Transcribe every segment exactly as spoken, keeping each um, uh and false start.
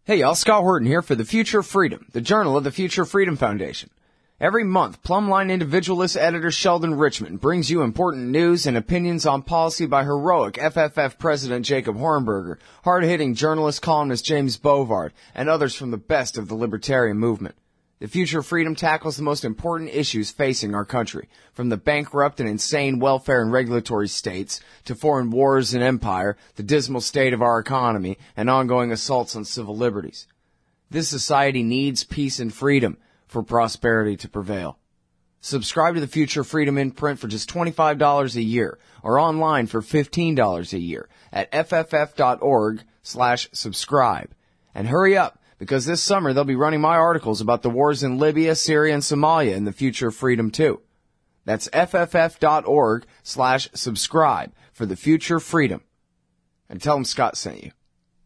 Hey y'all, Scott Horton here for The Future of Freedom, the journal of the Future Freedom Foundation. Every month, Plumline individualist editor Sheldon Richmond brings you important news and opinions on policy by heroic F F F President Jacob Hornberger, hard-hitting journalist columnist James Bovard, and others from the best of the libertarian movement. The Future of Freedom tackles the most important issues facing our country, from the bankrupt and insane welfare and regulatory states to foreign wars and empire, the dismal state of our economy, and ongoing assaults on civil liberties. This society needs peace and freedom for prosperity to prevail. Subscribe to the Future of Freedom in print for just twenty-five dollars a year or online for fifteen dollars a year at fff.org slash subscribe. And hurry up, because this summer they'll be running my articles about the wars in Libya, Syria, and Somalia in the Future of Freedom too. That's fff.org slash subscribe for the Future of Freedom. And tell them Scott sent you.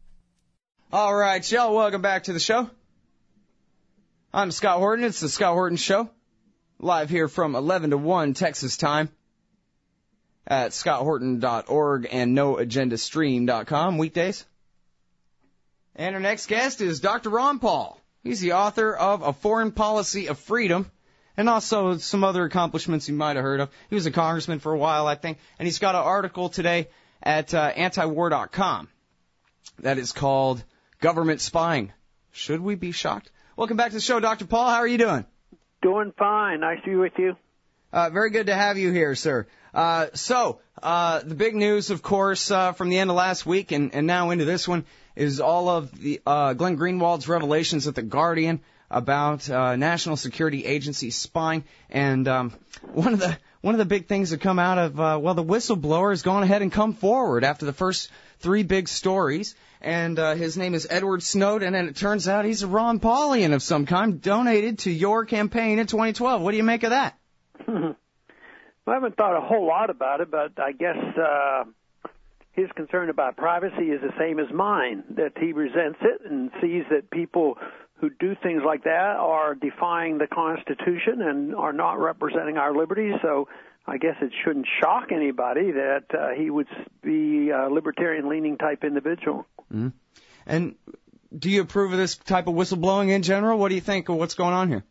All right, y'all, welcome back to the show. I'm Scott Horton. It's the Scott Horton Show, live here from eleven to one Texas time at scott horton dot org and no agenda stream dot com weekdays. And our next guest is Doctor Ron Paul. He's the author of A Foreign Policy of Freedom, and also some other accomplishments you might have heard of. He was a congressman for a while, I think, and he's got an article today at uh, antiwar dot com that is called Government Spying. Should we be shocked? Welcome back to the show, Doctor Paul. How are you doing? Doing fine. Nice to be with you. Uh, very good to have you here, sir. Uh, so, uh, the big news, of course, uh, from the end of last week and, and now into this one is all of the uh, Glenn Greenwald's revelations at The Guardian about uh, National Security Agency spying. And um, one of the one of the big things that come out of, uh, well, the whistleblower has gone ahead and come forward after the first three big stories. And uh, his name is Edward Snowden, and it turns out he's a Ron Paulian of some kind, donated to your campaign in twenty twelve. What do you make of that? Well, I haven't thought a whole lot about it, but I guess uh, his concern about privacy is the same as mine, that he resents it and sees that people who do things like that are defying the Constitution and are not representing our liberties. So I guess it shouldn't shock anybody that uh, he would be a libertarian-leaning type individual. Mm-hmm. And do you approve of this type of whistleblowing in general? What do you think of what's going on here?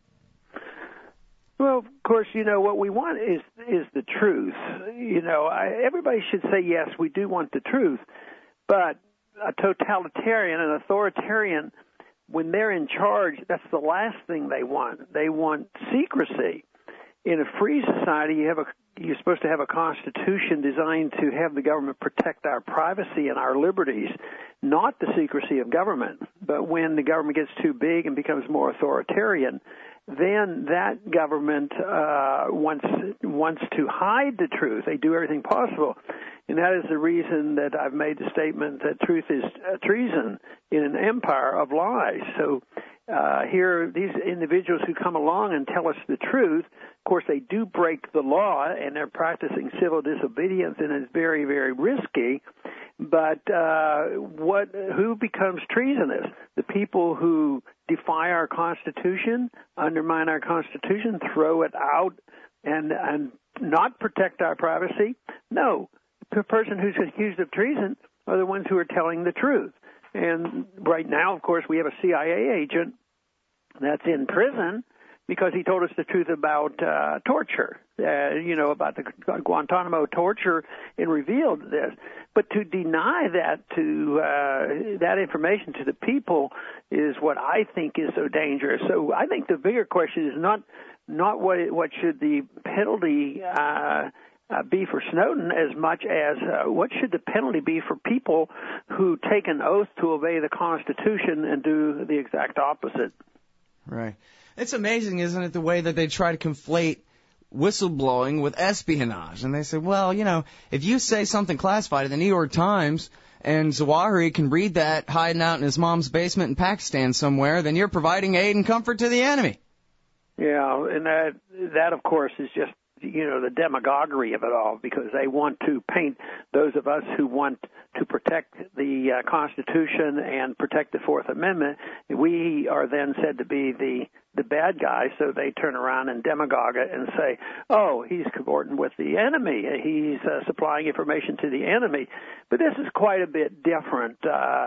Well, of course, you know, what we want is is the truth. You know, I, everybody should say, yes, we do want the truth. But a totalitarian, an authoritarian, when they're in charge, that's the last thing they want. They want secrecy. In a free society, you have a you're supposed to have a constitution designed to have the government protect our privacy and our liberties, not the secrecy of government. But when the government gets too big and becomes more authoritarian, then that government uh, wants wants to hide the truth. They do everything possible. And that is the reason that I've made the statement that truth is uh, treason in an empire of lies. So uh, here, these individuals who come along and tell us the truth, of course, they do break the law, and they're practicing civil disobedience, and it's very, very risky. But uh, what? Who becomes treasonous? The people who defy our Constitution, undermine our Constitution, throw it out, and and not protect our privacy? No. The person who's accused of treason are the ones who are telling the truth. And right now, of course, we have a C I A agent that's in prison because he told us the truth about uh, torture, uh, you know, about the Guantanamo torture, and revealed this. But to deny that to uh, that information to the people is what I think is so dangerous. So I think the bigger question is not not what what should the penalty uh, uh, be for Snowden as much as uh, what should the penalty be for people who take an oath to obey the Constitution and do the exact opposite. Right. It's amazing, isn't it, the way that they try to conflate whistleblowing with espionage. And they say, well, you know, if you say something classified in the New York Times and Zawahiri can read that hiding out in his mom's basement in Pakistan somewhere, then you're providing aid and comfort to the enemy. Yeah, and that, that of course, is just, you know, the demagoguery of it all, because they want to paint those of us who want to protect the uh, Constitution and protect the Fourth Amendment. We are then said to be the the bad guys, so they turn around and demagogue it and say, oh, he's cavorting with the enemy. He's uh, supplying information to the enemy. But this is quite a bit different. Uh,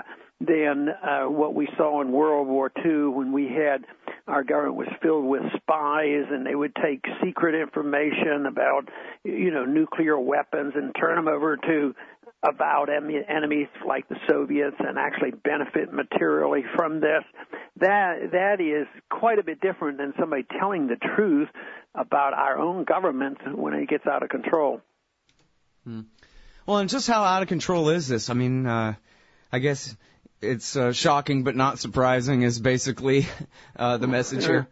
than uh, what we saw in World War Two when we had our government was filled with spies and they would take secret information about, you know, nuclear weapons and turn them over to avowed enemies like the Soviets and actually benefit materially from this. That that is quite a bit different than somebody telling the truth about our own government when it gets out of control. Hmm. Well, and just how out of control is this? I mean, uh, I guess it's uh, shocking but not surprising is basically uh, the message here.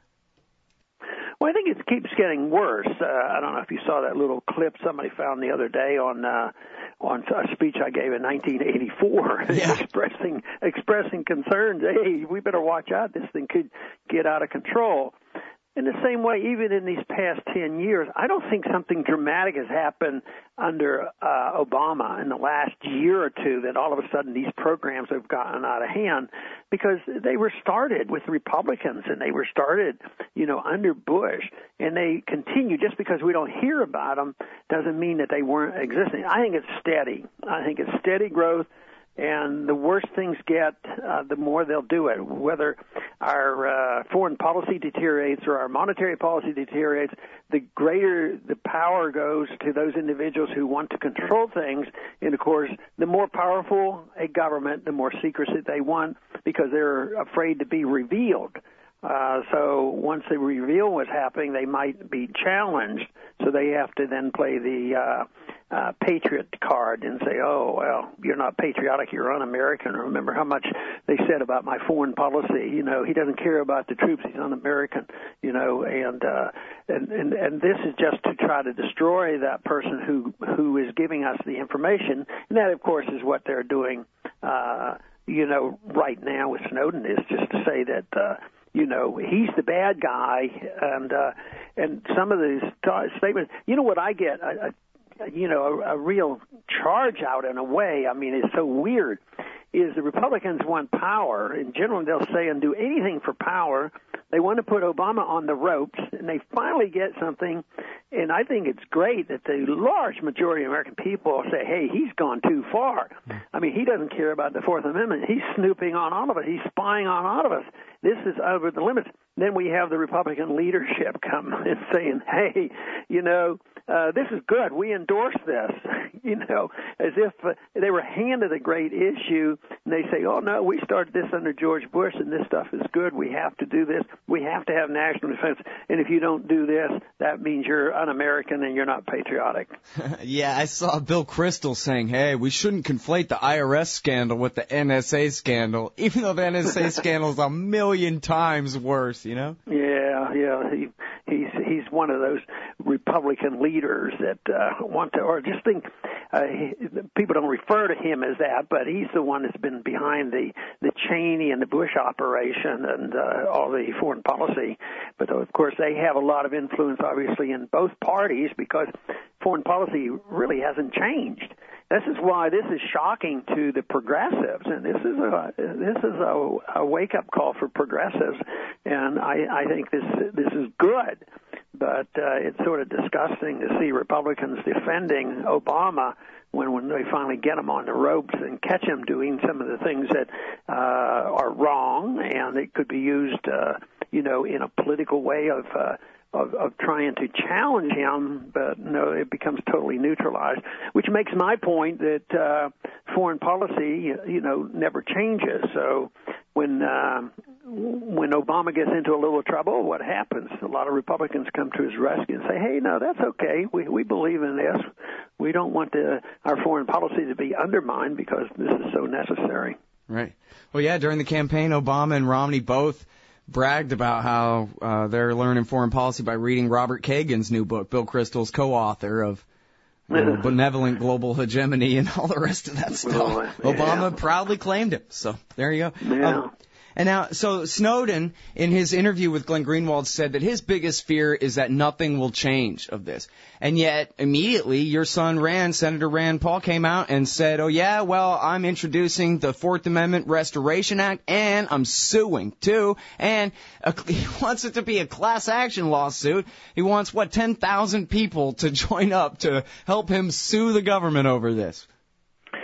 Well, I think it keeps getting worse. Uh, I don't know if you saw that little clip somebody found the other day on uh, on a speech I gave in nineteen eighty-four, yeah. expressing expressing concerns. Hey, we better watch out. This thing could get out of control. In the same way, even in these past ten years, I don't think something dramatic has happened under uh, Obama in the last year or two that all of a sudden these programs have gotten out of hand, because they were started with Republicans and they were started, you know, under Bush, and they continue. Just because we don't hear about them doesn't mean that they weren't existing. I think it's steady. I think it's steady growth. And the worse things get, uh, the more they'll do it. Whether our uh, foreign policy deteriorates or our monetary policy deteriorates, the greater the power goes to those individuals who want to control things. And, of course, the more powerful a government, the more secrecy they want, because they're afraid to be revealed. Uh, so once they reveal what's happening, they might be challenged. So they have to then play the uh, uh, patriot card and say, oh, well, you're not patriotic, you're un-American. Remember how much they said about my foreign policy. You know, he doesn't care about the troops, he's un-American, you know, and, uh, and, and, and this is just to try to destroy that person who, who is giving us the information. And that, of course, is what they're doing, uh, you know, right now with Snowden, is just to say that, uh, you know, he's the bad guy, and uh, and some of these t- statements. You know what I get? A, a, you know, a, a real charge out in a way. I mean, it's so weird. Is the Republicans want power in general? They'll say and do anything for power. They want to put Obama on the ropes, and they finally get something. And I think it's great that the large majority of American people say, hey, he's gone too far. I mean, he doesn't care about the Fourth Amendment. He's snooping on all of us. He's spying on all of us. This is over the limits. Then we have the Republican leadership come and saying, hey, you know, uh, this is good. We endorse this, you know, as if uh, they were handed a great issue, and they say, oh, no, we started this under George Bush, and this stuff is good. We have to do this. We have to have national defense, and if you don't do this, that means you're un-American and you're not patriotic. Yeah, I saw Bill Kristol saying, hey, we shouldn't conflate the I R S scandal with the N S A scandal, even though the N S A scandal is a million times worse, you know? Yeah, yeah. He, he's he's one of those Republican leaders that uh, want to, or just think, uh, he, people don't refer to him as that, but he's the one that's been behind the, the Cheney and the Bush operation and uh, all the foreign policy. But, of course, they have a lot of influence, obviously, in both parties, because foreign policy really hasn't changed. This is why this is shocking to the progressives, and this is a this is a, a wake-up call for progressives, and I, I think this this is good, but uh, it's sort of disgusting to see Republicans defending Obama when when they finally get him on the ropes and catch him doing some of the things that uh, are wrong, and it could be used, uh, you know, in a political way of. Uh, Of, of trying to challenge him, but no, it becomes totally neutralized, which makes my point that uh, foreign policy, you know, never changes. So when uh, when Obama gets into a little trouble, what happens? A lot of Republicans come to his rescue and say, hey, no, that's okay. We we believe in this. We don't want the, our foreign policy to be undermined because this is so necessary. Right. Well, yeah, during the campaign, Obama and Romney both bragged about how uh, they're learning foreign policy by reading Robert Kagan's new book, Bill Kristol's co-author of you know, Benevolent Global Hegemony and all the rest of that stuff. Oh, yeah. Obama proudly claimed it. So there you go. Yeah. Um, and now, so Snowden, in his interview with Glenn Greenwald, said that his biggest fear is that nothing will change of this. And yet, immediately, your son Rand, Senator Rand Paul, came out and said, oh, yeah, well, I'm introducing the Fourth Amendment Restoration Act, and I'm suing, too. And a, he wants it to be a class action lawsuit. He wants, what, ten thousand people to join up to help him sue the government over this.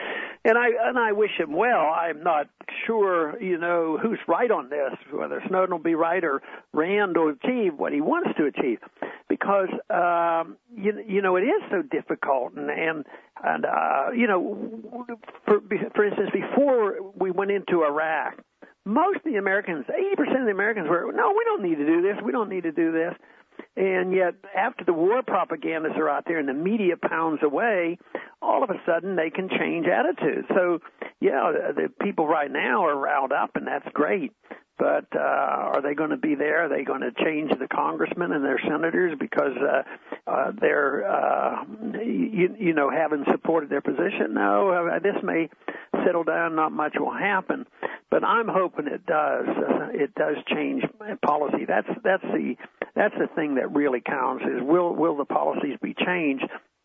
And I and I wish him well. I'm not sure, you know, who's right on this, whether Snowden will be right or Rand will achieve what he wants to achieve, because um, you you know it is so difficult, and and and uh, you know, for for instance, before we went into Iraq, most of the Americans, eighty percent of the Americans were, no, we don't need to do this, we don't need to do this. And yet, after the war propagandists are out there and the media pounds away, all of a sudden they can change attitudes. So, yeah, the people right now are riled up, and that's great. But uh, are they going to be there? Are they going to change the congressmen and their senators because uh, uh, they're, uh, you, you know, haven't supported their position? No, uh, this may settle down. Not much will happen. But I'm hoping it does. Uh, it does change policy. That's that's the that's the thing that really counts. Is will will the policies be changed?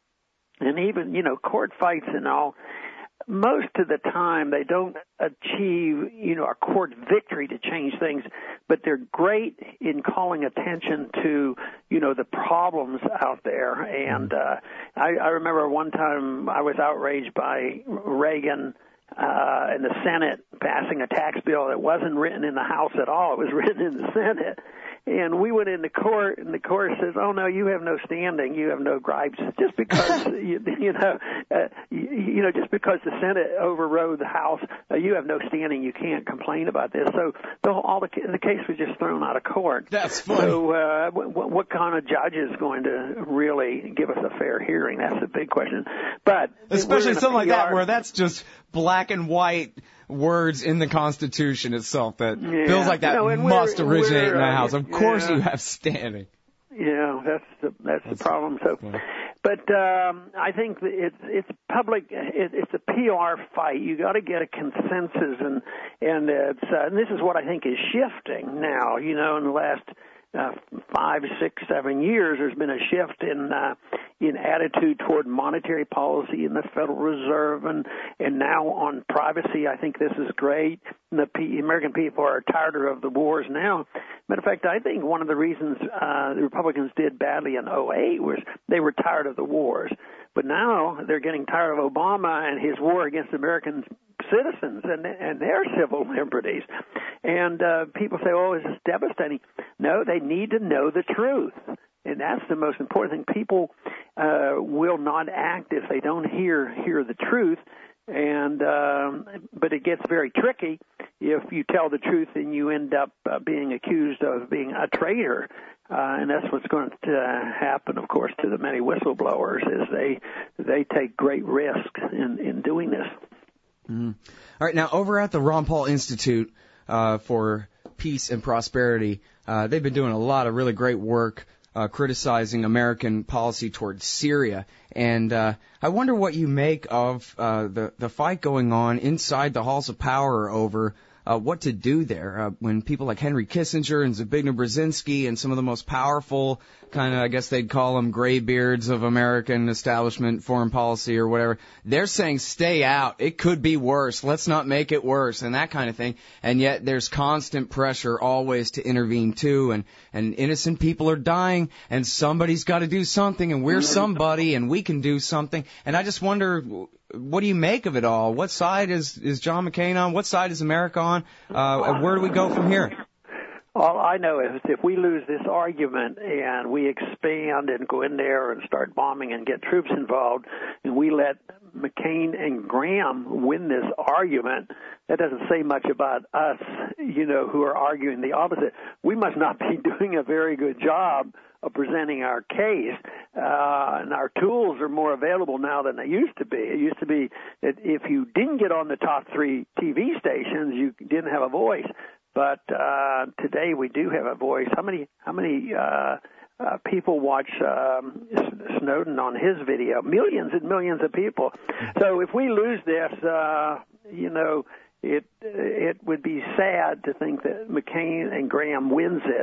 And even, you know, court fights and all. Most of the time, they don't achieve, you know, a court victory to change things, but they're great in calling attention to, you know, the problems out there. And uh, I, I remember one time I was outraged by Reagan uh, in the Senate passing a tax bill that wasn't written in the House at all. It was written in the Senate. And we went into court, and the court says, "Oh no, you have no standing. You have no gripes, just because you, you know, uh, you, you know, just because the Senate overrode the House, uh, you have no standing. You can't complain about this." So the, all the the case was just thrown out of court. That's funny. So uh, what, what kind of judge is going to really give us a fair hearing? That's the big question. But especially something like P R that, where that's just black and white words in the Constitution itself, that yeah. bills like that no, must originate in the uh, House. Of yeah. course you have standing. Yeah, that's the that's, that's the problem. So, funny. But um, I think that it's it's public. It, it's a P R fight. You got to get a consensus, and and it's uh, and this is what I think is shifting now. You know, in the last uh, five, six, seven years, there's been a shift in uh, in attitude toward monetary policy in the Federal Reserve, and and now on privacy. I think this is great. The P- American people are tired of the wars now. Matter of fact, I think one of the reasons uh, the Republicans did badly in oh eight was they were tired of the wars. But now they're getting tired of Obama and his war against American citizens and, and their civil liberties. And uh, people say, oh, is this devastating? No, they need to know the truth. And that's the most important thing. People uh, will not act if they don't hear hear the truth. And um, but it gets very tricky if you tell the truth and you end up uh, being accused of being a traitor. Uh, and that's what's going to happen, of course, to the many whistleblowers, is they they take great risk in, in doing this. Mm-hmm. All right, now over at the Ron Paul Institute uh, for Peace and Prosperity, uh, they've been doing a lot of really great work Uh, criticizing American policy towards Syria. And uh, I wonder what you make of uh, the, the fight going on inside the halls of power over uh, what to do there uh, when people like Henry Kissinger and Zbigniew Brzezinski and some of the most powerful kind of, I guess they'd call them graybeards of American establishment foreign policy or whatever, they're saying stay out. It could be worse. Let's not make it worse and that kind of thing. And yet there's constant pressure always to intervene too. And, and innocent people are dying and somebody's got to do something and we're somebody and we can do something. And I just wonder, what do you make of it all? What side is, is John McCain on? What side is America on? Uh, where do we go from here? All I know is if we lose this argument and we expand and go in there and start bombing and get troops involved, and we let McCain and Graham win this argument, that doesn't say much about us, you know, who are arguing the opposite. We must not be doing a very good job of presenting our case, uh, and our tools are more available now than they used to be. It used to be that if you didn't get on the top three T V stations, you didn't have a voice. But uh, today we do have a voice. How many how many uh, uh, people watch um, Snowden on his video? Millions and millions of people. So if we lose this, uh, you know, it it would be sad to think that McCain and Graham wins it.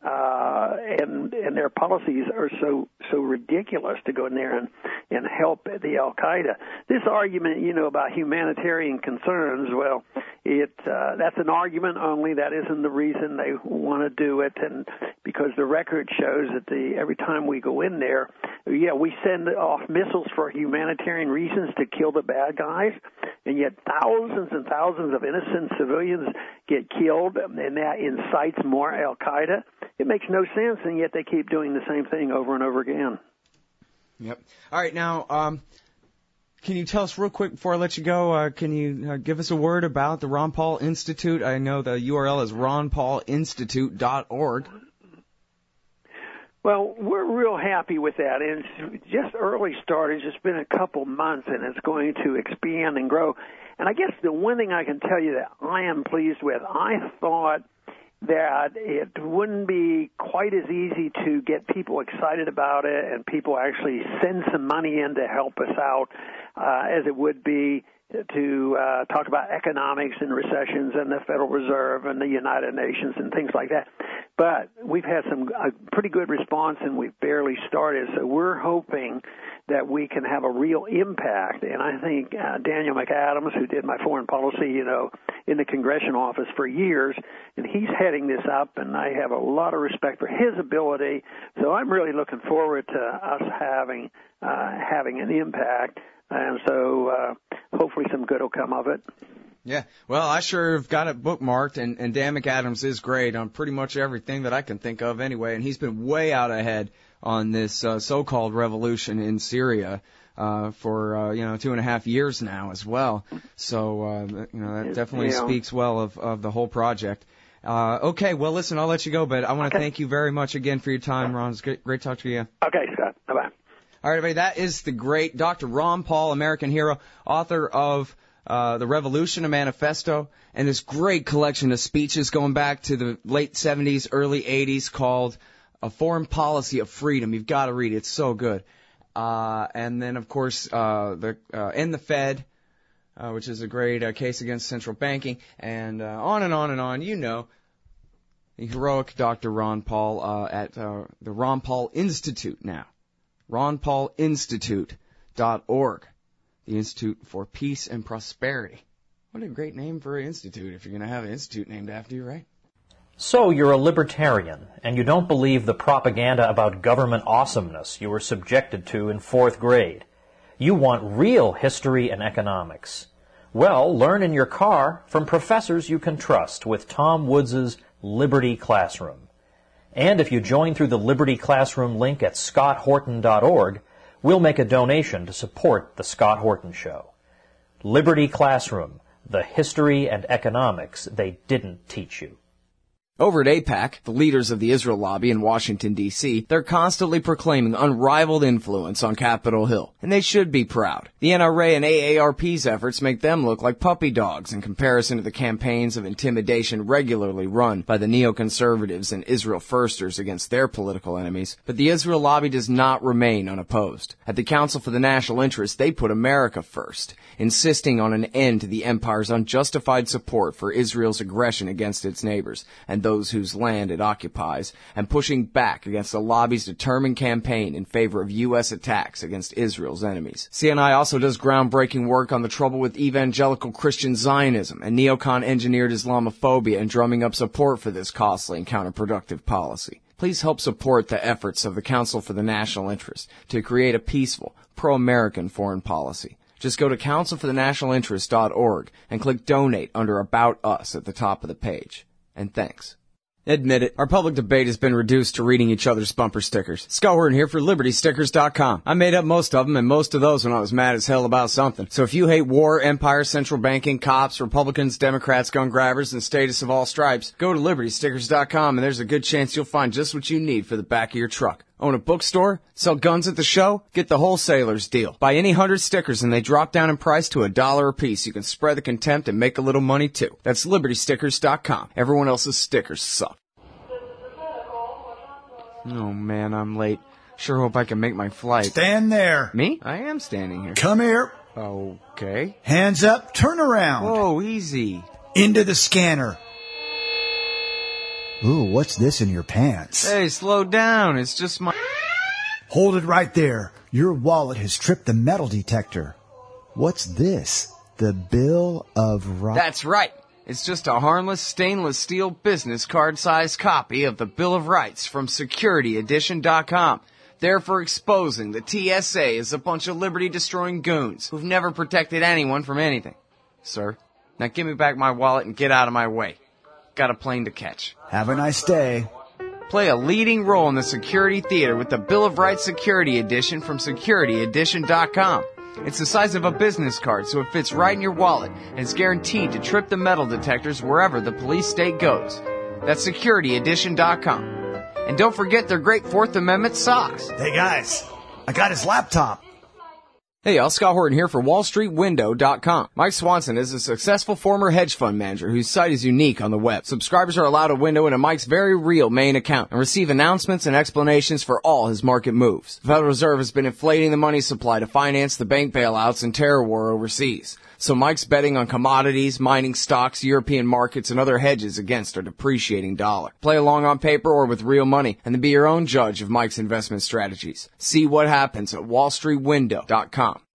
Uh, and and their policies are so so ridiculous to go in there and, and help the Al-Qaeda. This argument, you know, about humanitarian concerns, well, it uh, that's an argument only. That isn't the reason they want to do it, and because the record shows that the every time we go in there, yeah, we send off missiles for humanitarian reasons to kill the bad guys, and yet thousands and thousands of innocent civilians get killed, and that incites more Al-Qaeda. It makes no sense, and yet they keep doing the same thing over and over again. Yep. All right, now, um, can you tell us real quick before I let you go, uh, can you uh, give us a word about the Ron Paul Institute? I know the U R L is ron paul institute dot org. Well, we're real happy with that. And it's just early start. It's just been a couple months, and it's going to expand and grow. And I guess the one thing I can tell you that I am pleased with, I thought that it wouldn't be quite as easy to get people excited about it and people actually send some money in to help us out uh, as it would be to uh, talk about economics and recessions and the Federal Reserve and the United Nations and things like that. But we've had some a pretty good response, and we've barely started. So we're hoping that we can have a real impact. And I think uh, Daniel McAdams, who did my foreign policy, you know, in the congressional office for years, and he's heading this up, and I have a lot of respect for his ability. So I'm really looking forward to us having uh, having an impact. And so uh, hopefully some good will come of it. Yeah, well, I sure have got it bookmarked, and, and Dan McAdams is great on pretty much everything that I can think of anyway, and he's been way out ahead on this uh, so-called revolution in Syria uh, for, uh, you know, two and a half years now as well. So, uh, you know, that definitely yeah. speaks well of, of the whole project. Uh, okay, well, listen, I'll let you go, but I want to okay. thank you very much again for your time, Ron. It's great, great talking to you. Okay, Scott. Bye-bye. All right, everybody, that is the great Doctor Ron Paul, American hero, author of uh, The Revolution, a Manifesto, and this great collection of speeches going back to the late seventies, early eighties called A Foreign Policy of Freedom. You've got to read it. It's so good. Uh, and then, of course, uh, the uh, End the Fed, uh, which is a great uh, case against central banking, and uh, on and on and on. You know, the heroic Doctor Ron Paul uh, at uh, the Ron Paul Institute now. ron paul institute dot org, the Institute for Peace and Prosperity. What a great name for an institute if you're going to have an institute named after you, right? So you're a libertarian, and you don't believe the propaganda about government awesomeness you were subjected to in fourth grade. You want real history and economics. Well, learn in your car from professors you can trust with Tom Woods' Liberty Classroom. And if you join through the Liberty Classroom link at scott horton dot org, we'll make a donation to support The Scott Horton Show. Liberty Classroom, the history and economics they didn't teach you. Over at AIPAC, the leaders of the Israel lobby in Washington, D C, they're constantly proclaiming unrivaled influence on Capitol Hill, and they should be proud. The N R A and A A R P's efforts make them look like puppy dogs in comparison to the campaigns of intimidation regularly run by the neoconservatives and Israel firsters against their political enemies. But the Israel lobby does not remain unopposed. At the Council for the National Interest, they put America first, insisting on an end to the empire's unjustified support for Israel's aggression against its neighbors, and those whose land it occupies, and pushing back against the lobby's determined campaign in favor of U S attacks against Israel's enemies. C N I also does groundbreaking work on the trouble with evangelical Christian Zionism and neocon-engineered Islamophobia and drumming up support for this costly and counterproductive policy. Please help support the efforts of the Council for the National Interest to create a peaceful, pro-American foreign policy. Just go to council for the national interest dot org and click Donate under About Us at the top of the page. And thanks. Admit it, our public debate has been reduced to reading each other's bumper stickers. Scott Horton here for Liberty Stickers dot com. I made up most of them, and most of those when I was mad as hell about something. So if you hate war, empire, central banking, cops, Republicans, Democrats, gun grabbers, and statists of all stripes, go to Liberty Stickers dot com, and there's a good chance you'll find just what you need for the back of your truck. Own a bookstore? Sell guns at the show? Get the wholesaler's deal. Buy any hundred stickers and they drop down in price to a dollar a piece. You can spread the contempt and make a little money too. That's Liberty Stickers dot com. Everyone else's stickers suck. Oh man, I'm late. Sure hope I can make my flight. Stand there. Me? I am standing here. Come here. Okay. Hands up, turn around. Whoa, easy. Into the scanner. Ooh, what's this in your pants? Hey, slow down. It's just my... Hold it right there. Your wallet has tripped the metal detector. What's this? The Bill of Rights? That's right. It's just a harmless stainless steel business card-sized copy of the Bill of Rights from security edition dot com. There for exposing the T S A as a bunch of liberty-destroying goons who've never protected anyone from anything. Sir, now give me back my wallet and get out of my way. Got a plane to catch. Have a nice day. Play a leading role in the security theater with the Bill of Rights Security Edition from security edition dot com. It's the size of a business card, so it fits right in your wallet, and it's guaranteed to trip the metal detectors wherever the police state goes. That's security edition dot com. And don't forget their great Fourth Amendment socks. Hey guys, I got his laptop. Hey, y'all, Scott Horton here for wall street window dot com. Mike Swanson is a successful former hedge fund manager whose site is unique on the web. Subscribers are allowed a window into Mike's very real main account and receive announcements and explanations for all his market moves. The Federal Reserve has been inflating the money supply to finance the bank bailouts and terror war overseas. So Mike's betting on commodities, mining stocks, European markets, and other hedges against a depreciating dollar. Play along on paper or with real money, and then be your own judge of Mike's investment strategies. See what happens at wall street window dot com.